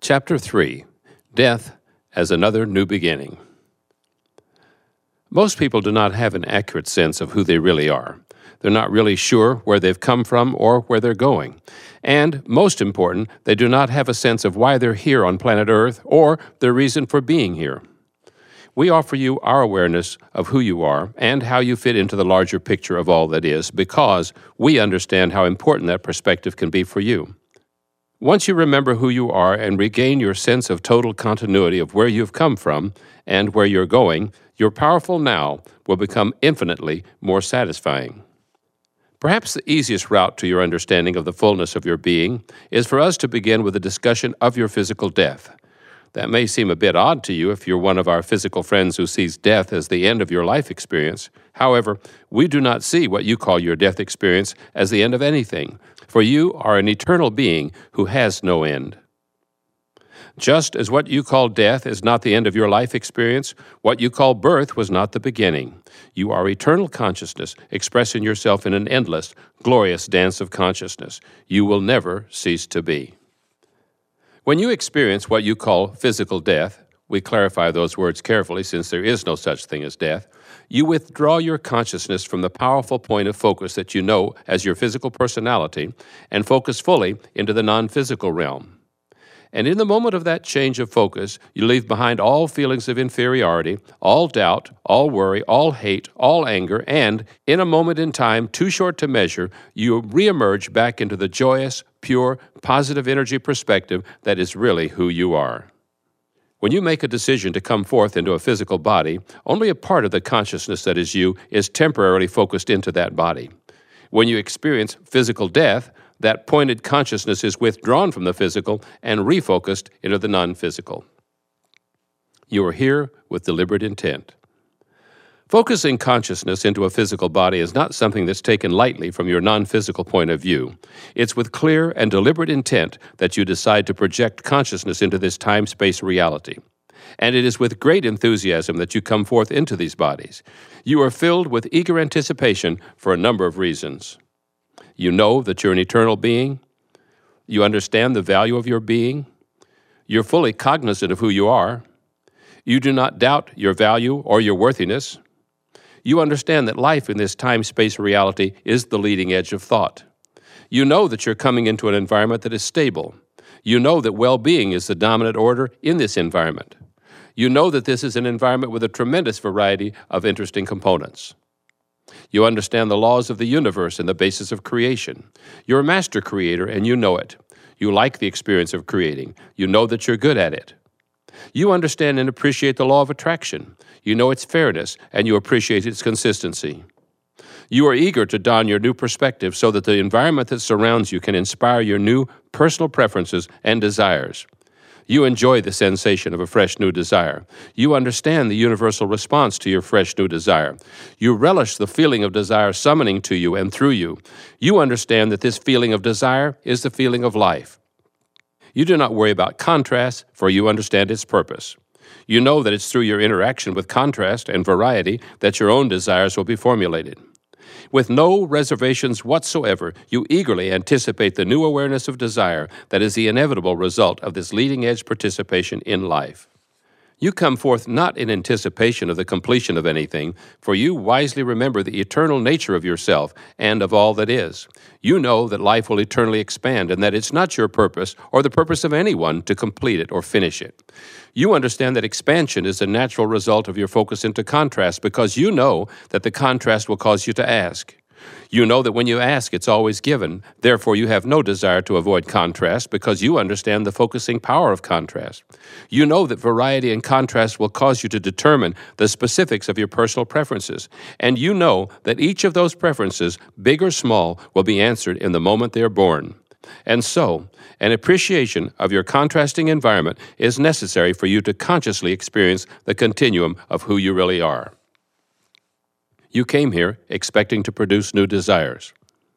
Chapter 3. Death as Another New Beginning. Most people do not have an accurate sense of who they really are. They're not really sure where they've come from or where they're going. And, most important, they do not have a sense of why they're here on planet Earth or their reason for being here. We offer you our awareness of who you are and how you fit into the larger picture of all that is because we understand how important that perspective can be for you. Once you remember who you are and regain your sense of total continuity of where you've come from and where you're going, your powerful now will become infinitely more satisfying. Perhaps the easiest route to your understanding of the fullness of your being is for us to begin with a discussion of your physical death. That may seem a bit odd to you if you're one of our physical friends who sees death as the end of your life experience. However, we do not see what you call your death experience as the end of anything, for you are an eternal being who has no end. Just as what you call death is not the end of your life experience, what you call birth was not the beginning. You are eternal consciousness expressing yourself in an endless, glorious dance of consciousness. You will never cease to be. When you experience what you call physical death, we clarify those words carefully since there is no such thing as death, you withdraw your consciousness from the powerful point of focus that you know as your physical personality and focus fully into the non-physical realm. And in the moment of that change of focus, you leave behind all feelings of inferiority, all doubt, all worry, all hate, all anger, and, in a moment in time too short to measure, you reemerge back into the joyous, pure, positive energy perspective that is really who you are. When you make a decision to come forth into a physical body, only a part of the consciousness that is you is temporarily focused into that body. When you experience physical death, that pointed consciousness is withdrawn from the physical and refocused into the non-physical. You are here with deliberate intent. Focusing consciousness into a physical body is not something that's taken lightly from your non-physical point of view. It's with clear and deliberate intent that you decide to project consciousness into this time-space reality. And it is with great enthusiasm that you come forth into these bodies. You are filled with eager anticipation for a number of reasons. You know that you're an eternal being. You understand the value of your being. You're fully cognizant of who you are. You do not doubt your value or your worthiness. You understand that life in this time-space reality is the leading edge of thought. You know that you're coming into an environment that is stable. You know that well-being is the dominant order in this environment. You know that this is an environment with a tremendous variety of interesting components. You understand the laws of the universe and the basis of creation. You're a master creator and you know it. You like the experience of creating. You know that you're good at it. You understand and appreciate the law of attraction. You know its fairness and you appreciate its consistency. You are eager to don your new perspective so that the environment that surrounds you can inspire your new personal preferences and desires. You enjoy the sensation of a fresh new desire. You understand the universal response to your fresh new desire. You relish the feeling of desire summoning to you and through you. You understand that this feeling of desire is the feeling of life. You do not worry about contrast, for you understand its purpose. You know that it's through your interaction with contrast and variety that your own desires will be formulated. With no reservations whatsoever, you eagerly anticipate the new awareness of desire that is the inevitable result of this leading-edge participation in life. You come forth not in anticipation of the completion of anything, for you wisely remember the eternal nature of yourself and of all that is. You know that life will eternally expand and that it's not your purpose or the purpose of anyone to complete it or finish it. You understand that expansion is a natural result of your focus into contrast because you know that the contrast will cause you to ask. You know that when you ask, it's always given. Therefore, you have no desire to avoid contrast because you understand the focusing power of contrast. You know that variety and contrast will cause you to determine the specifics of your personal preferences. And you know that each of those preferences, big or small, will be answered in the moment they are born. And so, an appreciation of your contrasting environment is necessary for you to consciously experience the continuum of who you really are. You came here expecting to produce new desires.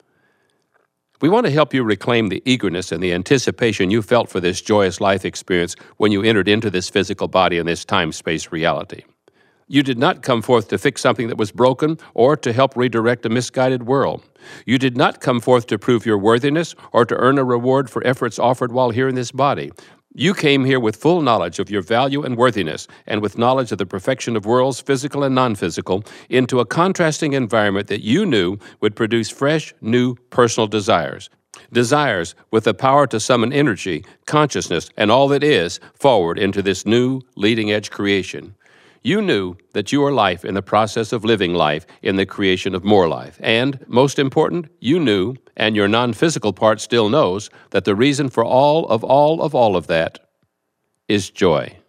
We want to help you reclaim the eagerness and the anticipation you felt for this joyous life experience when you entered into this physical body and this time-space reality. You did not come forth to fix something that was broken or to help redirect a misguided world. You did not come forth to prove your worthiness or to earn a reward for efforts offered while here in this body. You came here with full knowledge of your value and worthiness, and with knowledge of the perfection of worlds, physical and non-physical, into a contrasting environment that you knew would produce fresh, new personal desires. Desires with the power to summon energy, consciousness, and all that is forward into this new, leading-edge creation. You knew that you are life in the process of living life in the creation of more life. And, most important, you knew, and your non-physical part still knows, that the reason for all of that is joy.